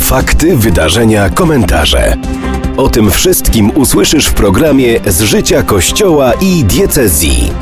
Fakty, wydarzenia, komentarze. O tym wszystkim usłyszysz w programie Z życia Kościoła i diecezji.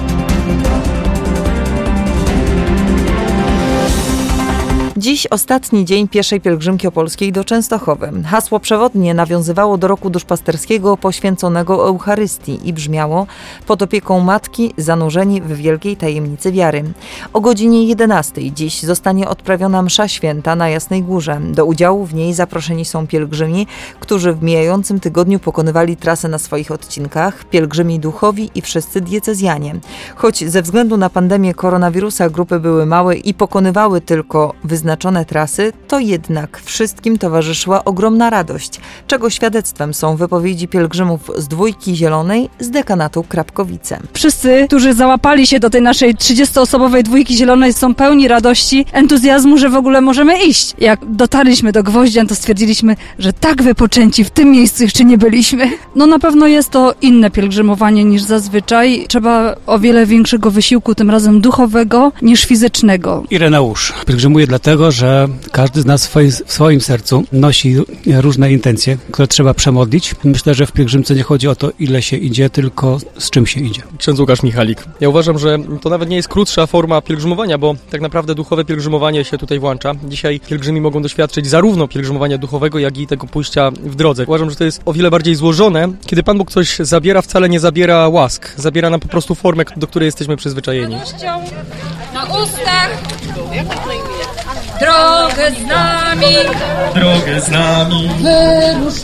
Dziś ostatni dzień pieszej pielgrzymki opolskiej do Częstochowy. Hasło przewodnie nawiązywało do roku duszpasterskiego poświęconego Eucharystii i brzmiało: pod opieką Matki zanurzeni w wielkiej tajemnicy wiary. O godzinie 11 dziś zostanie odprawiona msza święta na Jasnej Górze. Do udziału w niej zaproszeni są pielgrzymi, którzy w mijającym tygodniu pokonywali trasę na swoich odcinkach, pielgrzymi duchowi i wszyscy diecezjanie. Choć ze względu na pandemię koronawirusa grupy były małe i pokonywały tylko wyznaczone trasy, to jednak wszystkim towarzyszyła ogromna radość, czego świadectwem są wypowiedzi pielgrzymów z Dwójki Zielonej z dekanatu Krapkowice. Wszyscy, którzy załapali się do tej naszej 30-osobowej Dwójki Zielonej, są pełni radości, entuzjazmu, że w ogóle możemy iść. Jak dotarliśmy do Gwoździan, to stwierdziliśmy, że tak wypoczęci w tym miejscu jeszcze nie byliśmy. No na pewno jest to inne pielgrzymowanie niż zazwyczaj. Trzeba o wiele większego wysiłku, tym razem duchowego, niż fizycznego. Ireneusz pielgrzymuje dlatego, że każdy z nas w swoim sercu nosi różne intencje, które trzeba przemodlić. Myślę, że w pielgrzymce nie chodzi o to, ile się idzie, tylko z czym się idzie. Ksiądz Łukasz Michalik. Ja uważam, że to nawet nie jest krótsza forma pielgrzymowania, bo tak naprawdę duchowe pielgrzymowanie się tutaj włącza. Dzisiaj pielgrzymi mogą doświadczyć zarówno pielgrzymowania duchowego, jak i tego pójścia w drodze. Uważam, że to jest o wiele bardziej złożone. Kiedy Pan Bóg coś zabiera, wcale nie zabiera łask. Zabiera nam po prostu formę, do której jesteśmy przyzwyczajeni. Na ustach drogę z nami, wyrusz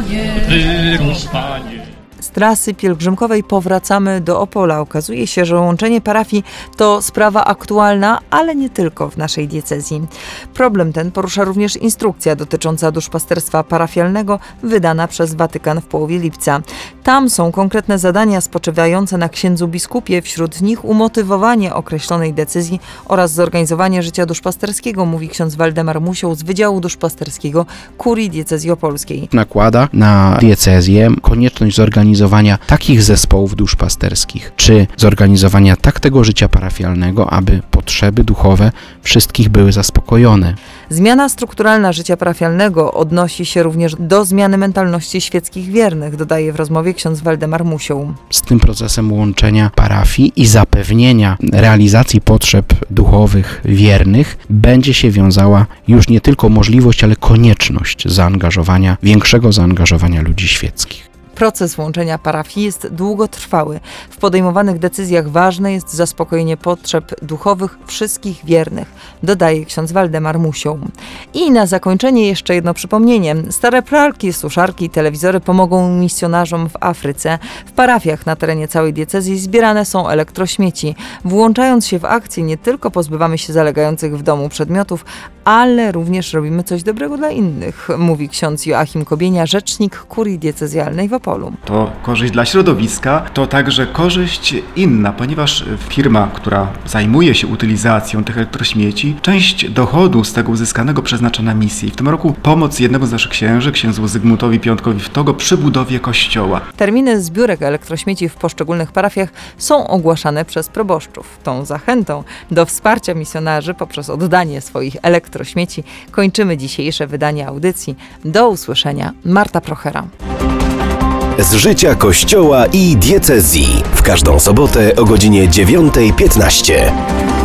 Panie. Z trasy pielgrzymkowej powracamy do Opola. Okazuje się, że łączenie parafii to sprawa aktualna, ale nie tylko w naszej diecezji. Problem ten porusza również instrukcja dotycząca duszpasterstwa parafialnego wydana przez Watykan w połowie lipca. Tam są konkretne zadania spoczywające na księdzu biskupie, wśród nich umotywowanie określonej decyzji oraz zorganizowanie życia duszpasterskiego, mówi ksiądz Waldemar Musioł z Wydziału Duszpasterskiego Kurii Diecezji Opolskiej. Nakłada na diecezję konieczność zorganizowania takich zespołów duszpasterskich, czy zorganizowania tego życia parafialnego, aby potrzeby duchowe wszystkich były zaspokojone. Zmiana strukturalna życia parafialnego odnosi się również do zmiany mentalności świeckich wiernych, dodaje w rozmowie ksiądz Waldemar Musioł. Z tym procesem łączenia parafii i zapewnienia realizacji potrzeb duchowych wiernych będzie się wiązała już nie tylko możliwość, ale konieczność większego zaangażowania ludzi świeckich. Proces łączenia parafii jest długotrwały. W podejmowanych decyzjach ważne jest zaspokojenie potrzeb duchowych wszystkich wiernych, dodaje ksiądz Waldemar Musioł. I na zakończenie jeszcze jedno przypomnienie. Stare pralki, suszarki i telewizory pomogą misjonarzom w Afryce. W parafiach na terenie całej diecezji zbierane są elektrośmieci. Włączając się w akcję, nie tylko pozbywamy się zalegających w domu przedmiotów, ale również robimy coś dobrego dla innych, mówi ksiądz Joachim Kobienia, rzecznik Kurii Diecezjalnej w Opolu. To korzyść dla środowiska, to także korzyść inna, ponieważ firma, która zajmuje się utylizacją tych elektrośmieci, część dochodu z tego uzyskanego przeznacza na misję. I w tym roku pomoc jednemu z naszych księży, księdzu Zygmuntowi Piątkowi w Togo, przy budowie kościoła. Terminy zbiórek elektrośmieci w poszczególnych parafiach są ogłaszane przez proboszczów. Tą zachętą do wsparcia misjonarzy poprzez oddanie swoich elektrośmieci kończymy dzisiejsze wydanie audycji. Do usłyszenia. Marta Prochera. Z życia Kościoła i diecezji. W każdą sobotę o godzinie 9:15.